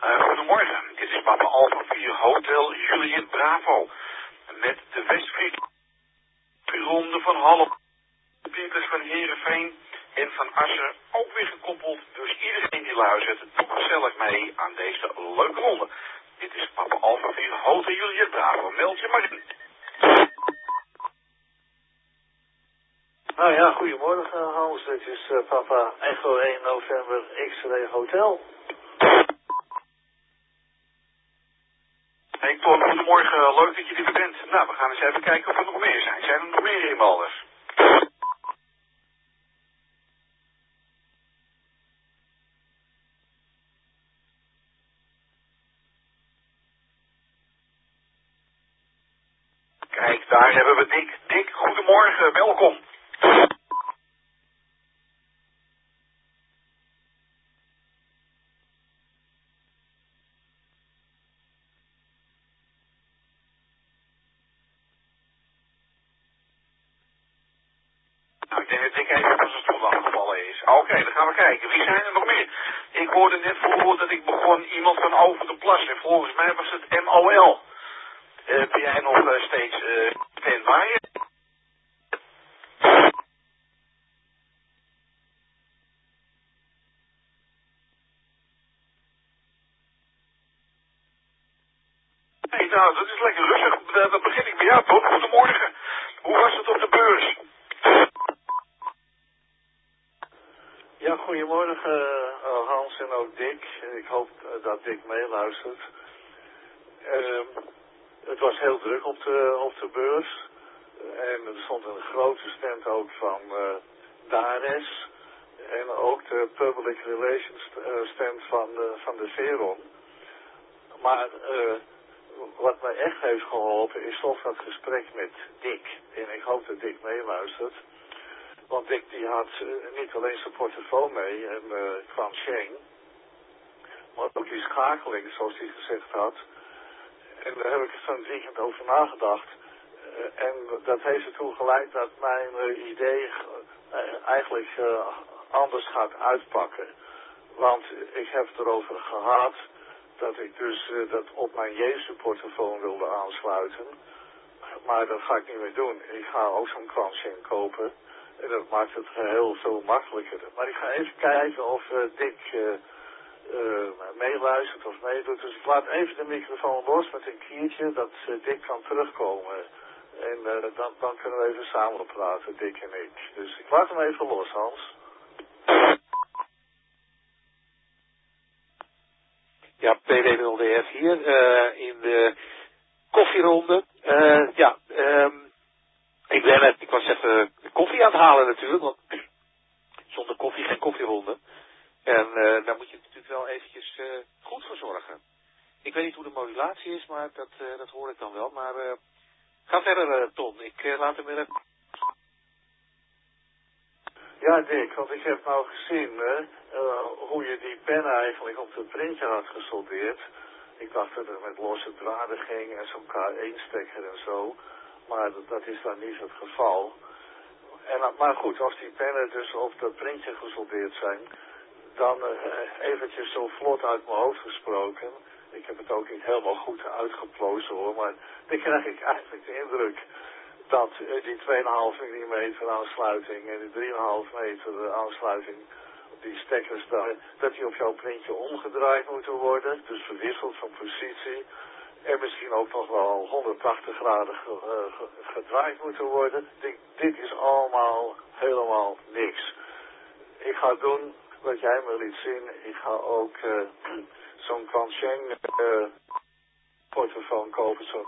Goedemorgen, dit is Papa Alpha 4 Hotel Juliet Bravo. Met de Westfriesronde van Halle, Pieters van Heerenveen en van Assen ook weer gekoppeld. Dus iedereen die luistert, doe gezellig mee aan deze leuke ronde. Dit is Papa Alpha 4 Hotel Juliet Bravo. Meld je maar in. Nou ja, goedemorgen Hans. Dit is Papa Echo 1 November X-Ray Hotel. Hey Ton, goedemorgen. Leuk dat je er bent. Nou, we gaan eens even kijken of er nog meer zijn. Zijn er nog meer inmelders? Kijk, daar hebben we Dick. Dick, goedemorgen. Welkom. Nou, ik denk dat Dick even van zijn stoel afgevallen is. Oké, dan gaan we kijken. Wie zijn er nog meer? Ik hoorde net voordat ik begon iemand van Over de Plas. En volgens mij was het MOL. Ben jij nog steeds standby? Nee, nou, dat is lekker rustig. Dan begin ik bij jou, Ton. Goedemorgen. Hoe was het op de beurs? Ja, goedemorgen Hans en ook Dick. Ik hoop dat Dick meeluistert. Het was heel druk op de beurs. En er stond een grote stand ook van Dares. En ook de Public Relations stand van de Veron. Maar wat mij echt heeft geholpen is toch dat gesprek met Dick. En ik hoop dat Dick meeluistert. Want Dick die had niet alleen zijn portofoon mee en kwam Sheng. Maar ook die schakeling zoals hij gezegd had. En daar heb ik van het weekend over nagedacht. En dat heeft ertoe geleid dat mijn idee eigenlijk anders gaat uitpakken. Want ik heb het erover gehad dat ik dus dat op mijn Jezus portofoon wilde aansluiten. Maar dat ga ik niet meer doen. Ik ga ook zo'n Quansheng kopen. En dat maakt het geheel veel makkelijker. Maar ik ga even kijken of Dick meeluistert of meedoet. Dus ik laat even de microfoon los met een kiertje dat Dick kan terugkomen. En dan kunnen we even samen praten, Dick en ik. Dus ik laat hem even los, Hans. Ja, PD0DF hier in de koffieronde. Ik was even koffie aan het halen natuurlijk, want zonder koffie geen koffieronde. En daar moet je natuurlijk wel eventjes goed voor zorgen. Ik weet niet hoe de modulatie is, maar dat hoor ik dan wel. Maar ga verder, Ton. Ik laat hem weer even... Ja, Dick, want ik heb nou gezien hoe je die pen eigenlijk op het printje had gesoldeerd. Ik dacht dat het met losse draden ging en zo'n K1-stekker en zo. Maar dat is dan niet het geval. Maar goed, als die pennen dus op dat printje gesoldeerd zijn, dan eventjes zo vlot uit mijn hoofd gesproken. Ik heb het ook niet helemaal goed uitgeplozen hoor, maar dan krijg ik eigenlijk de indruk dat die 2,5 mm aansluiting en die 3,5 meter aansluiting, die stekkers daar, dat die op jouw printje omgedraaid moeten worden. Dus verwisseld van positie. En misschien ook nog wel 180 graden gedraaid moeten worden. Dit is allemaal helemaal niks. Ik ga doen wat jij me liet zien. Ik ga ook zo'n Quansheng portofoon kopen. Zo'n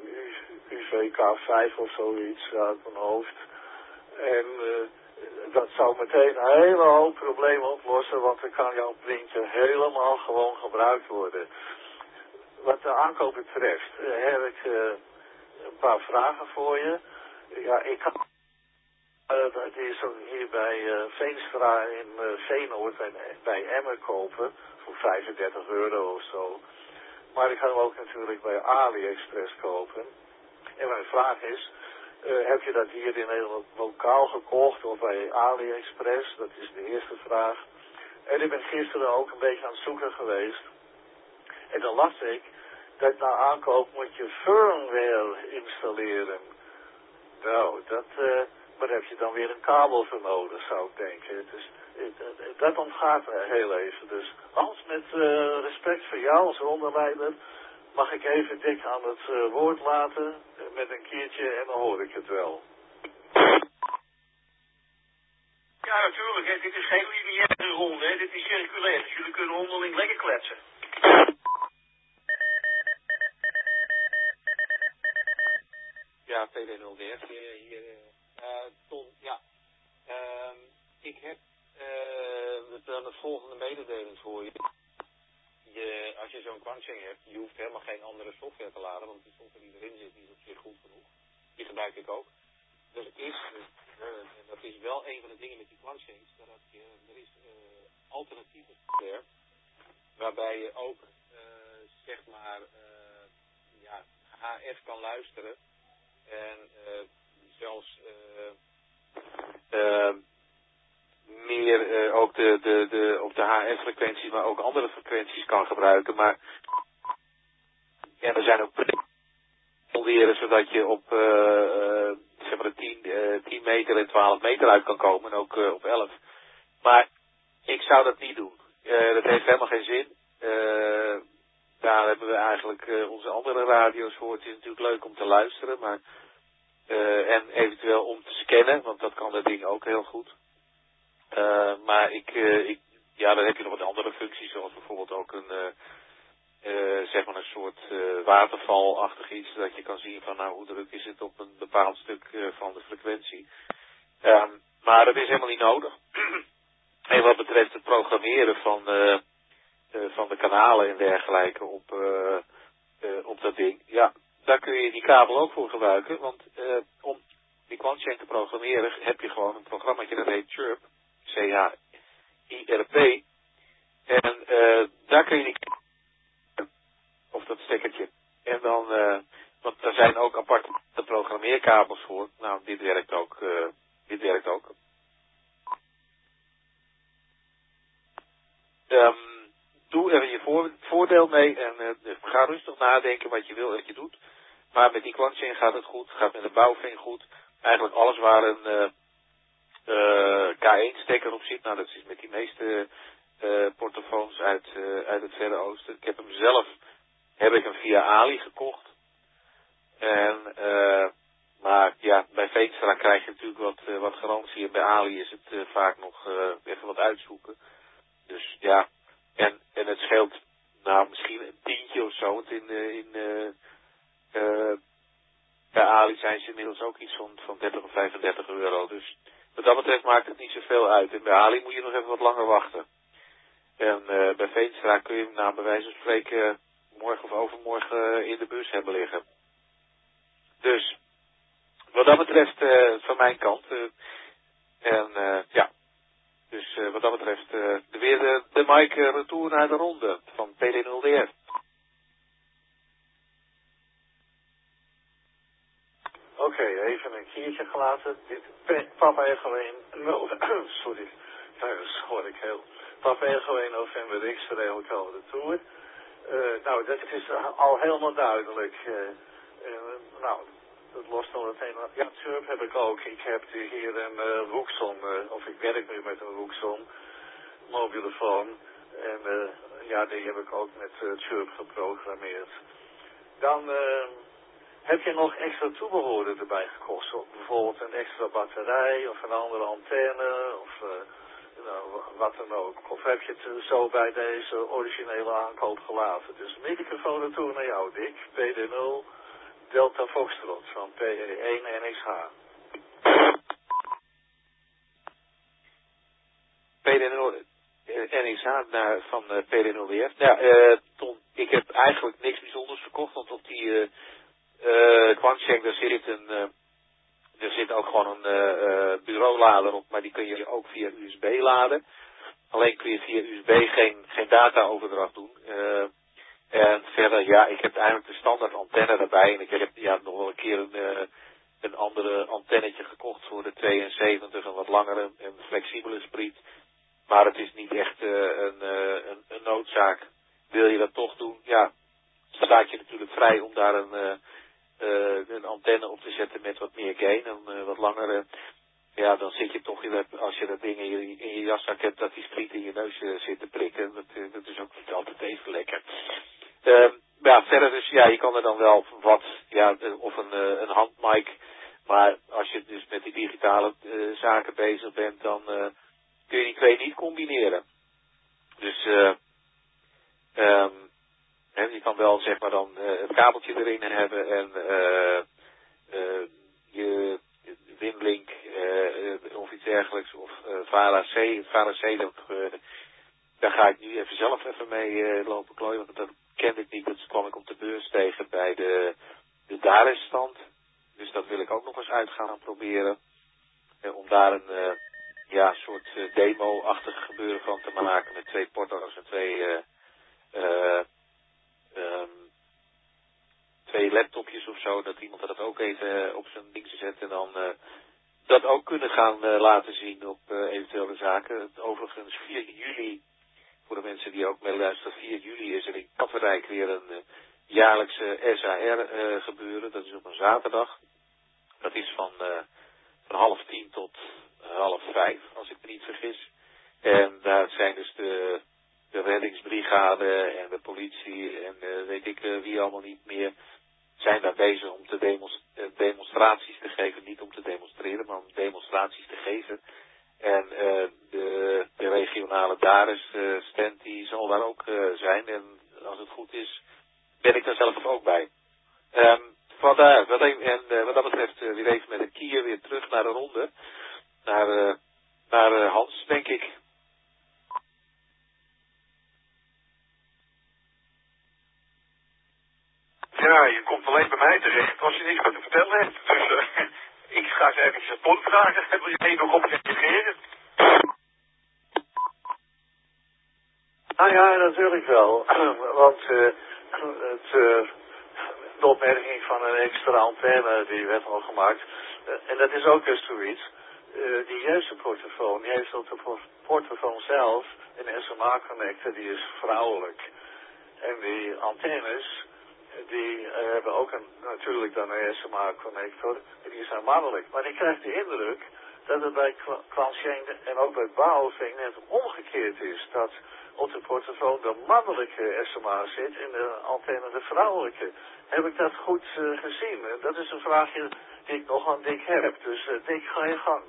UVK5 of zoiets uit mijn hoofd. En dat zou meteen een hele hoop problemen oplossen. Want dan kan jouw printje helemaal gewoon gebruikt worden. Wat de aankoop betreft heb ik een paar vragen voor je. Ja, ik kan die is ook hier bij Veenstra in Veenoord bij Emmen kopen voor €35 of zo. Maar ik kan hem ook natuurlijk bij AliExpress kopen. En mijn vraag is, heb je dat hier in Nederland lokaal gekocht of bij AliExpress? Dat is de eerste vraag. En ik ben gisteren ook een beetje aan het zoeken geweest. En dan las ik dat na aankoop moet je firmware installeren. Nou, maar heb je dan weer een kabel voor nodig, zou ik denken. Dus, dat ontgaat me heel even. Dus als met respect voor jou als onderleider, mag ik even Dick aan het woord laten met een keertje en dan hoor ik het wel. Ja, natuurlijk. Hè. Dit is geen lineaire ronde. Hè. Dit is circulair. Dus jullie kunnen onderling lekker kletsen. Ja, PD0DF hier. Ton, ja. Ik heb dan het volgende mededeling voor je. Als je zo'n Quansheng hebt, je hoeft helemaal geen andere software te laden, want die software die erin zit, die is op zich goed genoeg. Die gebruik ik ook. Er is, dat is wel een van de dingen met die Quanshengs, er is alternatieve software, waarbij je ook, zeg maar, HF kan luisteren. En zelfs meer ook op de HF-frequenties, maar ook andere frequenties kan gebruiken. Maar ja, er zijn ook leren zodat je op zeg maar 10 meter en 12 meter uit kan komen. En ook op 11. Maar ik zou dat niet doen. Dat heeft helemaal geen zin. Daar hebben we eigenlijk onze andere radio's voor. Het is natuurlijk leuk om te luisteren, maar en eventueel om te scannen, want dat kan dat ding ook heel goed. Maar dan heb je nog wat andere functies, zoals bijvoorbeeld ook zeg maar een soort watervalachtig iets, dat je kan zien van nou hoe druk is het op een bepaald stuk van de frequentie. Maar dat is helemaal niet nodig. En wat betreft het programmeren van de kanalen en dergelijke op dat ding, ja, daar kun je die kabel ook voor gebruiken, want om die Quansheng te programmeren heb je gewoon een programmaatje dat heet Chirp, CHIRP, en daar kun je die of dat stekkertje. En dan, want er zijn ook aparte programmeerkabels voor. Nou, dit werkt ook. Doe er je voordeel mee en ga rustig nadenken wat je wil dat je doet. Maar met die Quansheng gaat het goed, gaat met de Baofeng goed. Eigenlijk alles waar een K1-stekker op zit, nou dat is met die meeste portofoons uit het Verre Oosten. Ik heb hem zelf via Ali gekocht. En, maar ja, bij Veenstra krijg je natuurlijk wat garantie. En bij Ali is het vaak nog even wat uitzoeken. Dus ja, en het scheelt nou misschien een tientje of zo. Want bij Ali zijn ze inmiddels ook iets van 30 of 35 euro. Dus wat dat betreft maakt het niet zoveel uit. En bij Ali moet je nog even wat langer wachten. En bij Veenstra kun je hem nou bij wijze van spreken morgen of overmorgen in de bus hebben liggen. Dus, wat dat betreft van mijn kant. Dus wat dat betreft weer de Mike retour naar de ronde van PD0DF. Oké, even een keertje gelaten. Papa Echo 1, sorry, dat hoor ik heel. Papa Echo 1 november X regelt over de Tour. Nou, dat is al helemaal duidelijk. Nou, dat lost al het een. Ja, Chirp heb ik ook. Ik heb hier een Wookson, of ik werk nu met een Wookson mobielefoon. En ja, die heb ik ook met Chirp geprogrammeerd. Dan heb je nog extra toebehoren erbij gekost? Bijvoorbeeld een extra batterij of een andere antenne of nou, wat dan ook. Of heb je het zo bij deze originele aankoop gelaten? Dus microfoon retour naar jou, Dick. PD0 Delta Foxtrot van PE1 NXH. PD0 NXH van PD0DF. Ja, Ton, ik heb eigenlijk niks bijzonders verkocht, want op die Quansheng er zit ook gewoon een bureaulader op, maar die kun je ook via USB laden. Alleen kun je via USB geen data-overdracht doen. En verder, ja, ik heb eigenlijk de standaard antenne erbij. En ik heb nog wel een keer een andere antennetje gekocht voor de 72, een wat langere en flexibele spriet. Maar het is niet echt een noodzaak. wil je dat toch doen, ja, staat je natuurlijk vrij om daar een antenne op te zetten met wat meer gain, een wat langere. Ja, dan zit je toch, als je dat ding in je jaszak hebt, dat die spriet in je neus zit te prikken. Dat is ook niet altijd even lekker. Ja, verder dus, ja, je kan er dan wel wat, ja, of een handmic. Maar als je dus met die digitale zaken bezig bent, dan kun je die twee niet combineren. Dus je kan wel, zeg maar, dan het kabeltje erin hebben en je Winlink of iets dergelijks, of VARA C. VARA C, daar ga ik nu zelf mee lopen klooien, want dat kende ik niet. Dat kwam ik op de beurs tegen bij de Dares stand. Dus dat wil ik ook nog eens uit gaan proberen. Om daar een soort demo-achtig gebeuren van te maken met 2 porto's en 2 laptopjes of zo, dat iemand dat ook even op zijn ding zet en dan dat ook kunnen gaan laten zien op eventuele zaken. Overigens 4 juli, voor de mensen die ook meeluisteren, 4 juli is er in Katwijk weer een jaarlijkse SAR gebeuren. Dat is op een zaterdag. Dat is van 9:30 tot 16:30, als ik me niet vergis. En daar zijn dus de reddingsbrigade en de politie en weet ik wie allemaal niet meer, zijn daar bezig om demonstraties te geven. Niet om te demonstreren, maar om demonstraties te geven. En de regionale Dares stand die zal daar ook zijn. En als het goed is, ben ik daar zelf ook bij. Vandaar, wat dat betreft weer even met een kier weer terug naar de ronde. Naar Hans, denk ik. Ja, je komt alleen bij mij terecht als je niks meer te vertellen hebt. Dus ik ga eens even een punt vragen. Wil je nog op reageren? Nou ja, natuurlijk wel. Want de opmerking van een extra antenne, die werd al gemaakt. En dat is ook dus zoiets. Die juiste portofoon, die heeft op de portofoon zelf een SMA-connector, die is vrouwelijk. En die antennes, die hebben ook natuurlijk dan een SMA-connector, en die zijn mannelijk. Maar ik krijg de indruk dat het bij Kwansjeng en ook bij Bouwving net omgekeerd is. Dat op de portofoon de mannelijke SMA zit en de antenne de vrouwelijke. Heb ik dat goed gezien? Dat is een vraagje die ik nog aan Dick heb. Dus Dick, ga je gang.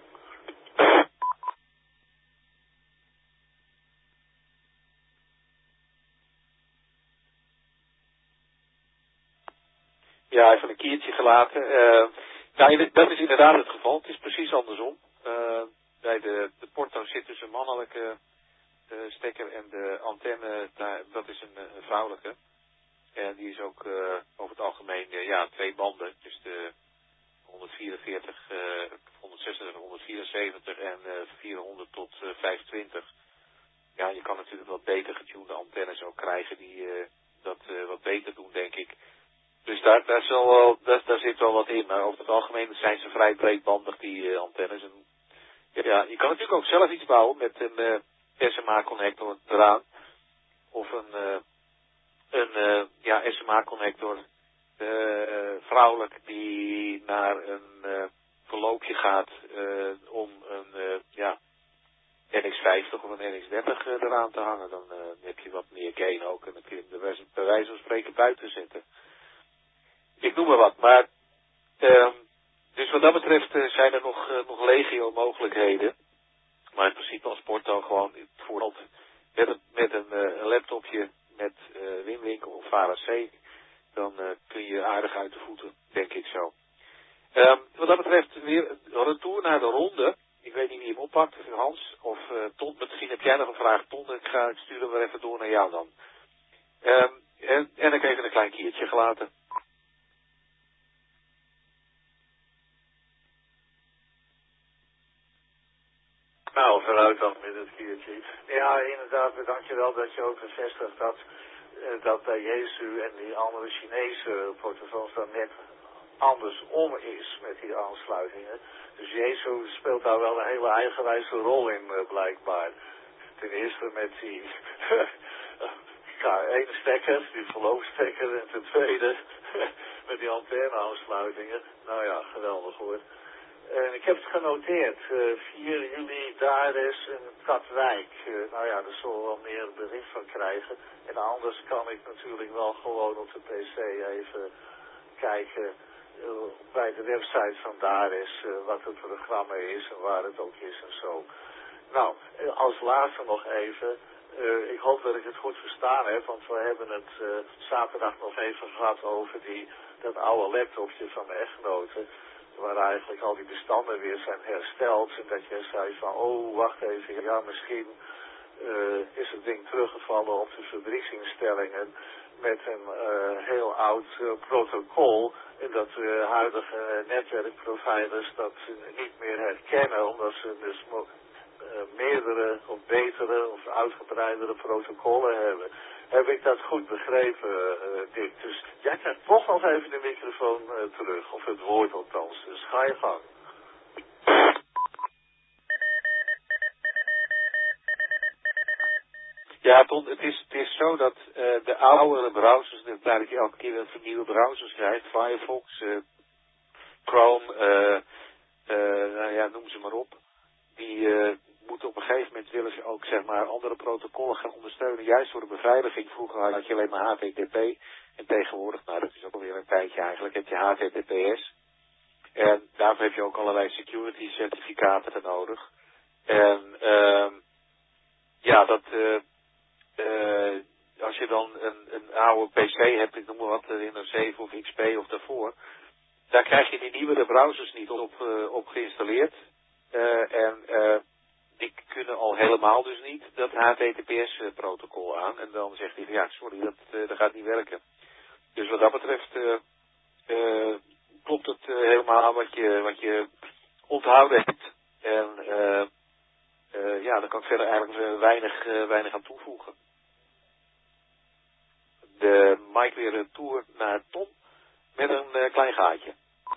Ja, even een kiertje gelaten. Dat is inderdaad het geval. Het is precies andersom. Bij de porto zit dus een mannelijke stekker en de antenne, dat is een vrouwelijke. En die is ook over het algemeen 2 banden. Dus de 144, 160, 174 en 400 tot 520. Ja, je kan natuurlijk wat beter getunede antennes ook krijgen die dat wat beter doen, denk ik. Dus daar zit wel wat in. Maar over het algemeen zijn ze vrij breedbandig, die antennes. En, ja, je kan natuurlijk ook zelf iets bouwen met een SMA-connector eraan. Of een SMA-connector vrouwelijk die naar een verloopje gaat om een NX50 of een NX30 eraan te hangen. Dan heb je wat meer gain ook en dan kun je hem bij wijze van spreken buiten zetten. Ik noem maar wat, maar dus wat dat betreft zijn er nog legio mogelijkheden. Maar in principe als porto gewoon vooral met een laptopje met Winlink of VARA C, dan kun je aardig uit de voeten, denk ik zo. Wat dat betreft weer een retour naar de ronde. Ik weet niet wie hem oppakt, Hans of Ton. Misschien heb jij nog een vraag, Ton. Ik stuur hem weer even door naar jou dan. En ik heb even een klein kiertje gelaten. Nou, vooruit dan met het kiertje. Ja, inderdaad, bedank je wel dat je ook bevestigt dat bij Jezu en die andere Chinese portofoons dan net andersom is met die aansluitingen. Dus Jezu speelt daar wel een hele eigenwijze rol in, blijkbaar. Ten eerste met die één stekker, die verloopstekker, en ten tweede met die antenne-aansluitingen. Nou ja, geweldig hoor. En ik heb het genoteerd. 4 juli Dares en Katwijk. Nou ja, daar zullen we wel meer bericht van krijgen. En anders kan ik natuurlijk wel gewoon op de PC even kijken bij de website van Dares wat het programma is en waar het ook is en zo. Nou, als laatste nog even. Ik hoop dat ik het goed verstaan heb, want we hebben het zaterdag nog even gehad over dat oude laptopje van mijn echtgenote. Waar eigenlijk al die bestanden weer zijn hersteld. En dat je zei van, oh wacht even, ja misschien is het ding teruggevallen op de fabrieksinstellingen met een heel oud protocol. En dat de huidige netwerkproviders dat niet meer herkennen, omdat ze dus meerdere of betere of uitgebreidere protocollen hebben. Heb ik dat goed begrepen, Dick? Dus jij krijgt toch nog even de microfoon terug, of het woord althans. Dus ga je gang. Ja, Ton, het is zo dat de oudere browsers, dat je elke keer weer nieuwe browsers krijgt, Firefox, Chrome, nou ja, noem ze maar op, die moeten op een gegeven moment willen ze ook zeg maar andere protocollen gaan ondersteunen, juist voor de beveiliging. Vroeger had je alleen maar HTTP en tegenwoordig, nou dat is ook alweer een tijdje eigenlijk, heb je HTTPS. En daarvoor heb je ook allerlei security certificaten nodig. En ja, dat als je dan een oude PC hebt, ik noem maar wat, Windows 7 of XP of daarvoor, daar krijg je die nieuwere browsers niet op geïnstalleerd. En die kunnen al helemaal dus niet dat HTTPS-protocol aan. En dan zegt hij van ja, sorry, dat gaat niet werken. Dus wat dat betreft klopt het helemaal wat je onthouden hebt. En ja, daar kan ik verder eigenlijk weinig aan toevoegen. De mic weer een tour naar Tom met een klein gaatje.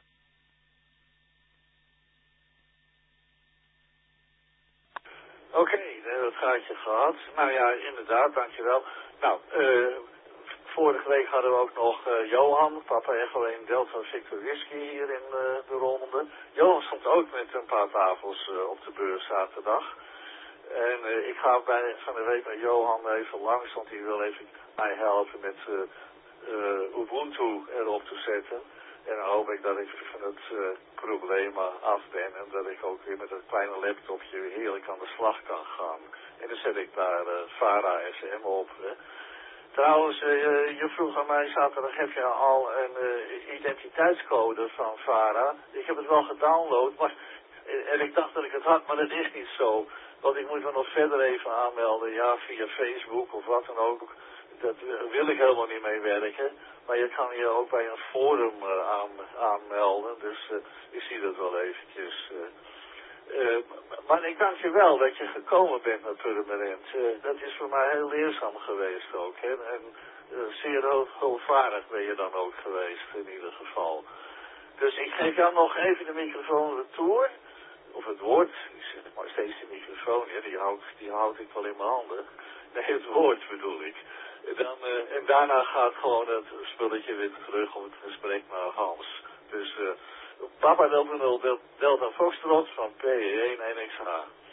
Oké, dat gaatje gehad. Nou ja, inderdaad, dankjewel. Nou, vorige week hadden we ook nog Johan, Papa Echo 1 Delta Victor Whisky hier in de ronde. Johan stond ook met een paar tafels op de beurs zaterdag. En ik ga van de week met Johan even langs, want hij wil even mij helpen met Ubuntu erop te zetten. En dan hoop ik dat ik van het probleem af ben en dat ik ook weer met een kleine laptopje heerlijk aan de slag kan gaan. En dan zet ik daar VARA SM op. Trouwens, je vroeg aan mij zaterdag, heb je al een identiteitscode van VARA? Ik heb het wel gedownload, maar, en ik dacht dat ik het had, maar dat is niet zo. Want ik moet me nog verder even aanmelden, ja, via Facebook of wat dan ook. Dat wil ik helemaal niet mee werken. Maar je kan je ook bij een forum aanmelden, dus ik zie dat wel eventjes. Maar ik dank je wel dat je gekomen bent naar Purmerend. Dat is voor mij heel leerzaam geweest ook. Hè? En zeer hulpvaardig ben je dan ook geweest in ieder geval. Dus ik geef jou nog even de microfoon retour. Of het woord, ik zeg maar steeds de microfoon, ja, die houd ik wel in mijn handen. Nee, het woord bedoel ik. En daarna gaat gewoon het spulletje weer terug op het gesprek naar Hans. Dus Papa Delta Foxtrot van PE1 NXH.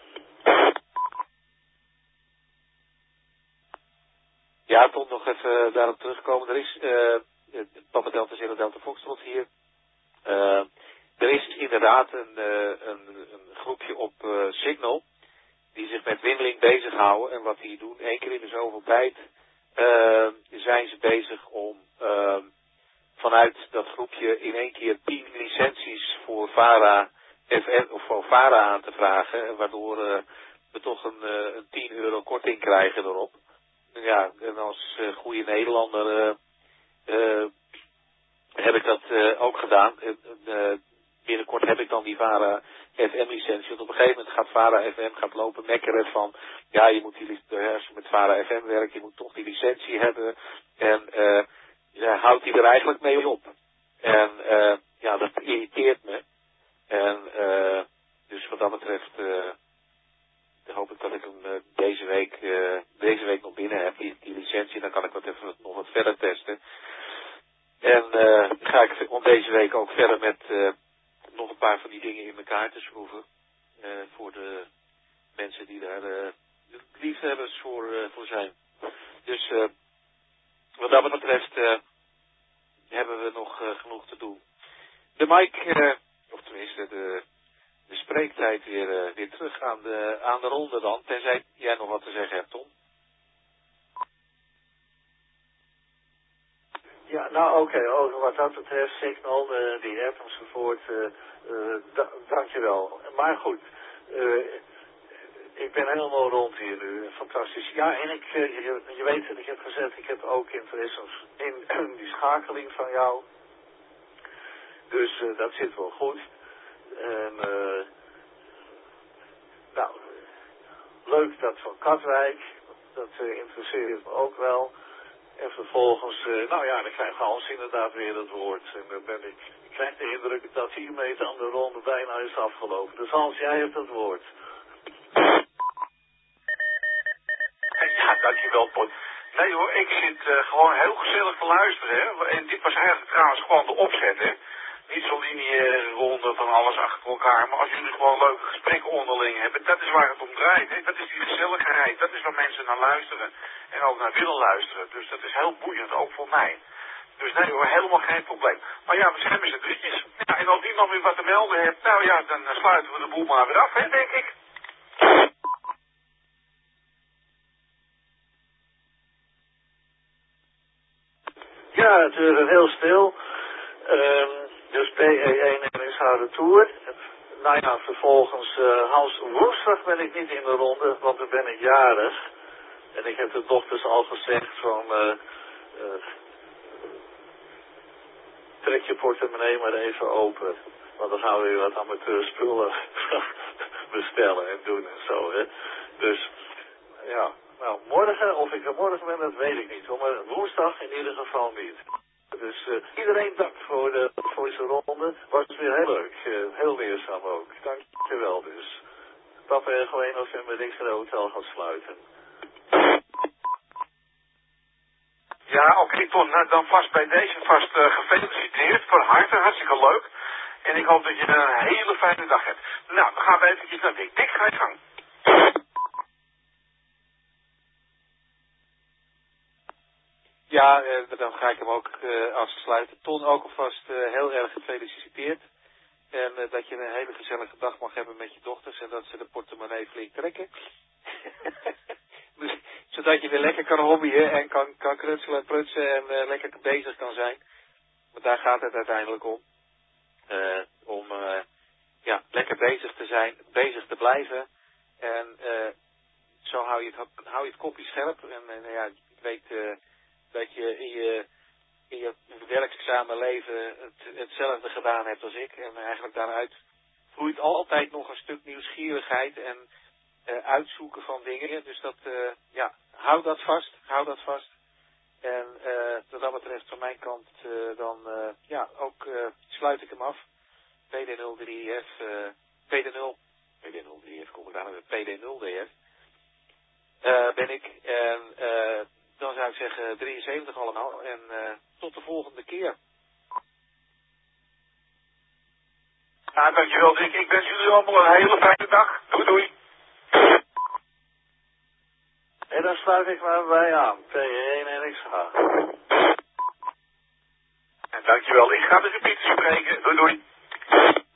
Ja, Tom, nog even daarop terugkomen. Er is Papa Delta Zero Delta Foxtrot hier. Er is inderdaad een groepje op Signal die zich met Winlink bezighouden. En wat die doen, 1 keer in de zoveel tijd zijn ze bezig om vanuit dat groepje in 1 keer 10 licenties voor VARA FM of voor VARA aan te vragen. Waardoor we toch een €10 korting krijgen erop. Ja, en als goede Nederlander heb ik dat ook gedaan. Binnenkort heb ik dan die VARA FM licentie. Want op een gegeven moment gaat VARA FM lopen mekkeren van ja, je moet als je met VARA FM werkt, je moet toch die licentie hebben. En houdt hij er eigenlijk mee op. En ja, dat irriteert me. En dus wat dat betreft hoop ik dat ik hem deze week nog binnen heb, die licentie. Dan kan ik nog wat verder testen. En ga ik om deze week ook verder met nog een paar van die dingen in elkaar te schroeven. Voor de mensen die daar liefhebbers voor zijn. Dus wat dat betreft hebben we nog genoeg te doen. De mic, of tenminste de spreektijd weer terug aan de ronde dan. Tenzij jij nog wat te zeggen hebt, Tom. Ja, nou oké, over wat dat betreft, Signal, die app enzovoort, dankjewel. Maar goed, ik ben helemaal rond hier nu, fantastisch. Ja, en je weet dat ik heb gezegd, ik heb ook interesse in die schakeling van jou. Dus dat zit wel goed. En nou, leuk dat van Katwijk, dat interesseert me ook wel. En vervolgens, nou ja, dan krijgt Hans inderdaad weer het woord. En dan ik krijg de indruk dat hiermee dan de ronde bijna is afgelopen. Dus Hans, jij hebt het woord. Ja, dankjewel, Ton. Nee hoor, ik zit gewoon heel gezellig te luisteren. Hè. En dit was eigenlijk trouwens gewoon de opzet, hè. Niet zo'n lineaire ronde van alles achter elkaar. Maar als jullie gewoon leuke gesprekken onderling hebben, dat is waar het om draait. Hè. Dat is die gezelligheid. Dat is waar mensen naar luisteren. En ook naar willen luisteren. Dus dat is heel boeiend, ook voor mij. Dus nee hoor, helemaal geen probleem. Maar ja, we zijn met z'n drietjes. Ja, en als niemand meer wat te melden heeft, nou ja, dan sluiten we de boel maar weer af, hè, denk ik. Ja, het is heel stil. Dus PE1 is haar retour. Nou ja, vervolgens, Hans, woensdag ben ik niet in de ronde, want dan ben ik jarig. En ik heb de dochters al gezegd van, trek je portemonnee maar even open. Want dan gaan we weer wat amateurspullen bestellen en doen en zo, hè. Dus, ja, nou, morgen, of ik er morgen ben, dat weet ik niet. Maar woensdag in ieder geval niet. Dus iedereen dank voor zijn ronde. Was weer heel leuk. Heel leerzaam ook. Dankjewel dus. Papa Ergo 1 november Rixer Hotel gaat sluiten. Ja, oké, Ton. Nou, dan vast bij deze gefeliciteerd. Van harte, hartstikke leuk. En ik hoop dat je een hele fijne dag hebt. Nou, dan gaan we eventjes naar Dick. Dick, ga je gang. Ja, dan ga ik hem ook afsluiten. Ton, ook alvast heel erg gefeliciteerd. En dat je een hele gezellige dag mag hebben met je dochters en dat ze de portemonnee flink trekken. Dus, zodat je weer lekker kan hobbyen en kan krutselen en prutsen en lekker bezig kan zijn. Want daar gaat het uiteindelijk om. Om lekker bezig te zijn, bezig te blijven. En zo hou je het kopje scherp. En ja, ik weet dat je in je werkzame leven hetzelfde gedaan hebt als ik. En eigenlijk daaruit vloeit altijd nog een stuk nieuwsgierigheid en uitzoeken van dingen. Dus dat, hou dat vast. En wat dat betreft van mijn kant sluit ik hem af. PD03F, PD0DF, kom ik daar met PD0DF. Ben ik. En dan zou ik zeggen 73 allemaal. En tot de volgende keer. Ja, dankjewel Dick. Ik wens jullie allemaal een hele fijne dag. Doei doei. En dan sluit ik maar bij aan. PE1 en XH. En dankjewel. Ik ga de repetitie spreken. Doei doei.